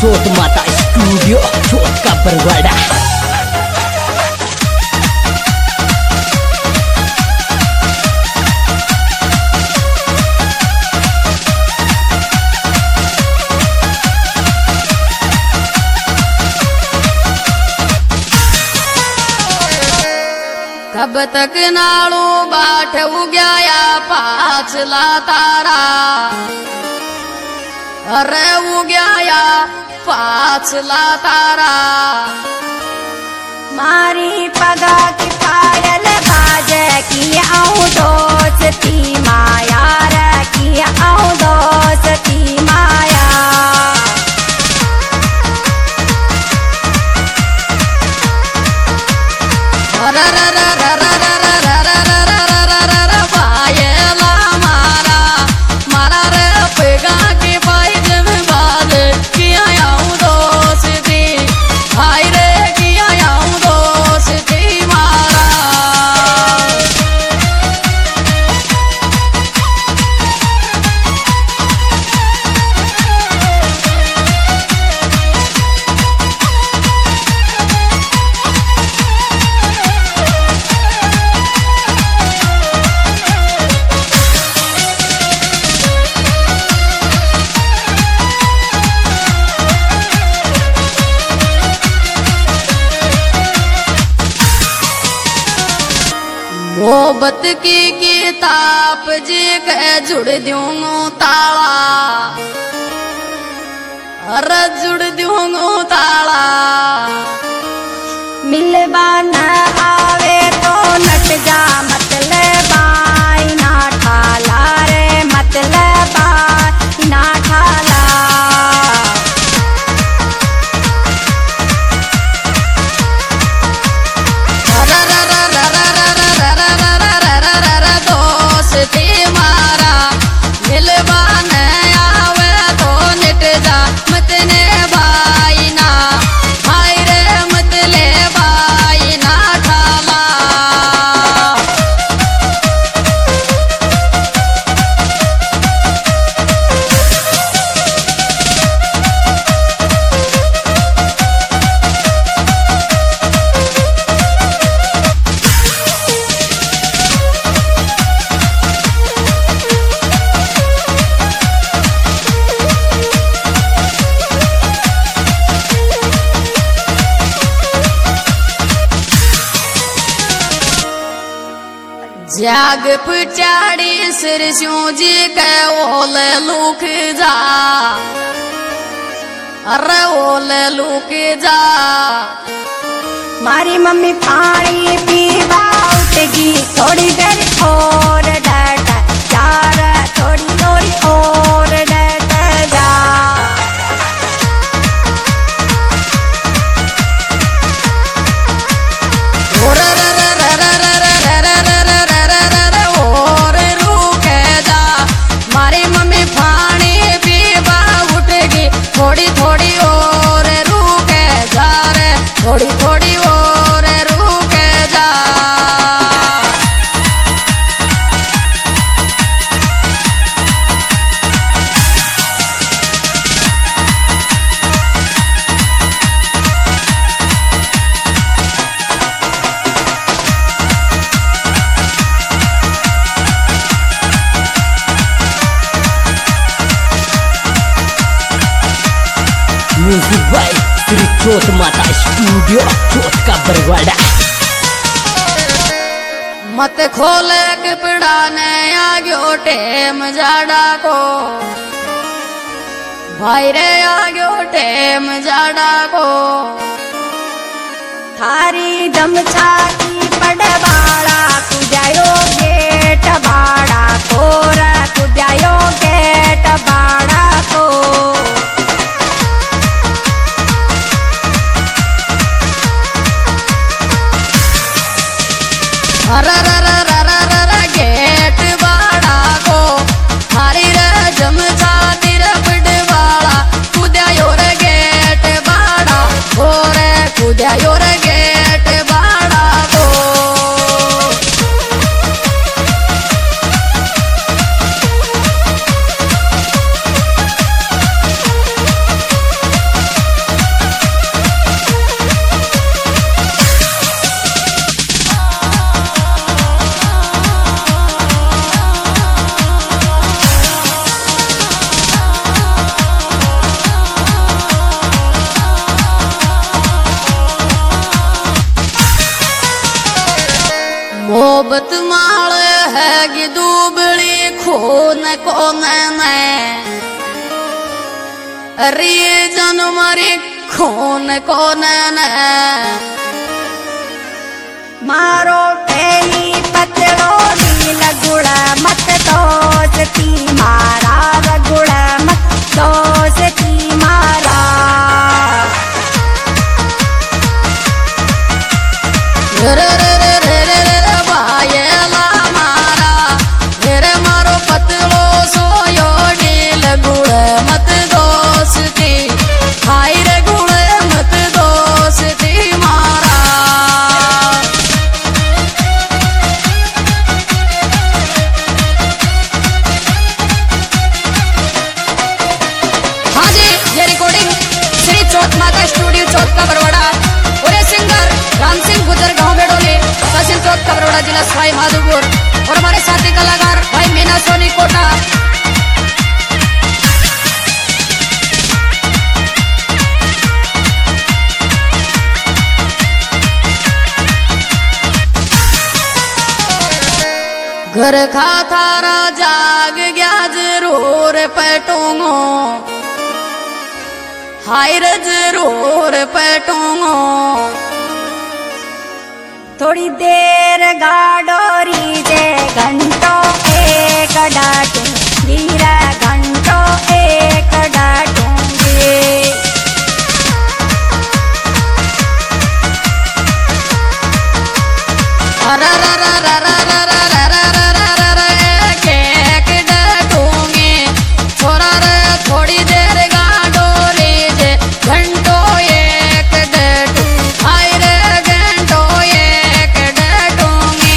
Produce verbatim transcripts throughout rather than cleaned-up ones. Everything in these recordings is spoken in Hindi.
Trot Mata Studio Trot ka Berwada. कब तक नाड़ू बाट उग्या पाछला तारा अरे उग्या पाछला तारा मारी पगा की पायल बाजे की आऊं दोस्ती माया रे की आऊं दोस्ती माया अरे रे रे रे रे रे रे रे रे रे रे रे रे पायला मारा मारा रे पेगा की पाई जम बाले किया आऊं दोस्ती हाय रे किया आऊं दोस्ती मारा मोहब्बत की किताब जी के जुड़ दूंगो ताला अरे जुड़ दूंगो ताला मिलवा न आवे तो नट जा मतलब बाई ना ठाला रे मतलब बाई ना ठाला अरे रे रे रे रे रे रे रे रे रे रे रे रे दोस्ती मारा मिलवा न आवे तो निट जा मतने भाई ना हाय रे मतले भाई ना ठाला जाग पिचाड़ी सिर जी के ओल लूक जा अरे ओल लूक जा मारी मम्मी पानी पीवा उठगी थोड़ी देर और डट चार थोड़ी थोड़ी और डट जा रे रे रे रे रे रे रे रे रे रे रे रे रे रे और रूके जा मारी मम्मी पानी पीवा उठगी थोड़ी थोड़ी और रूके जा रे थोड़ी थोड़ी और रूके जा Music by Sri Trot Mata Studio Trot ka Berwada. मत खोले कपड़ा ने आग्यो टेम जाड़ा को भाई रे आग्यो टेम जाड़ा को थारी दमछा की पड़वाड़ा कुजायो गेट बाड़ा कोरा कुजायो गेट बाड़ा को अरे रे रे रे रे रे रे गेट बाड़ा को थारी रे जमचा तिर पिडवाड़ा कुदायो रे गेट बाड़ा ओरे कुदायो रे गेट बाड़ा को सोबत माल है गी दूबड़ी खून कोने ने अरे जनमरी खून कोने ने मारो पहली पतलो नील गुड़ मत दोस्ती मारा रगुड़ मत दोस्ती मारा रे रे रे रे रे रे रे बायला मारा रे मारो पतलो सोयो नील गुड़ मत दोस्ती हाय रे गुड़ मत दोस्ती मारा हाँ जी ये रिकॉर्डिंग श्री चौथ माता स्टूडियो चौथ का बरवाड़ा और ये सिंगर राम सिंह गुजर गांव बेडोली तहसील चौथ का बरवाड़ा जिला सवाई माधोपुर और हमारे साथी कलाकार भाई मीना सोनी कोटा। घर खा थारा जाग गया जरूर पेटूंगो हाय रे जरूर पेटूंगो थोड़ी देर गाडोरी जे घंटो एक डाटू धीरा घंटो एक डाटूंगी अरे रे रे रे रे रे रे रे रे रे रे रे रे एक डाटूंगी छोरा रे थोड़ी देर गाडोरी जे घंटो एक डाटू हाय रे घंटो एक डाटूंगी।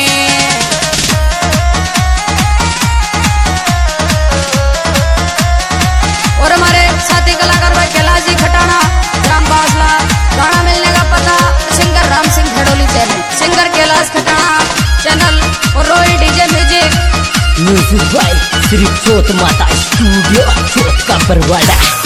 और हमारे साथी कलाकार भाई कैलाश जी खटाना ग्राम बासला गाना मिलने का पता singer Ram Singh Bhedoli channel singer Kailash Khatana channel और रोई DJ music music by Shri Chauth Mata studio चौथ का बरवाड़ा।